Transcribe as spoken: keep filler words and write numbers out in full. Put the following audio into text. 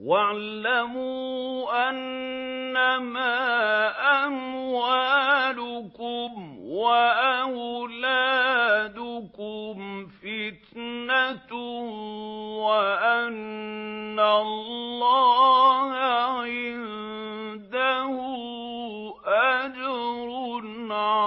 وَاعْلَمُوا أَنَّمَا أَمْوَالُكُمْ وَأَوْلَادُكُمْ فِتْنَةٌ وَأَنَّ اللَّهَ عِندَهُ أَجْرٌ عَظِيمٌ.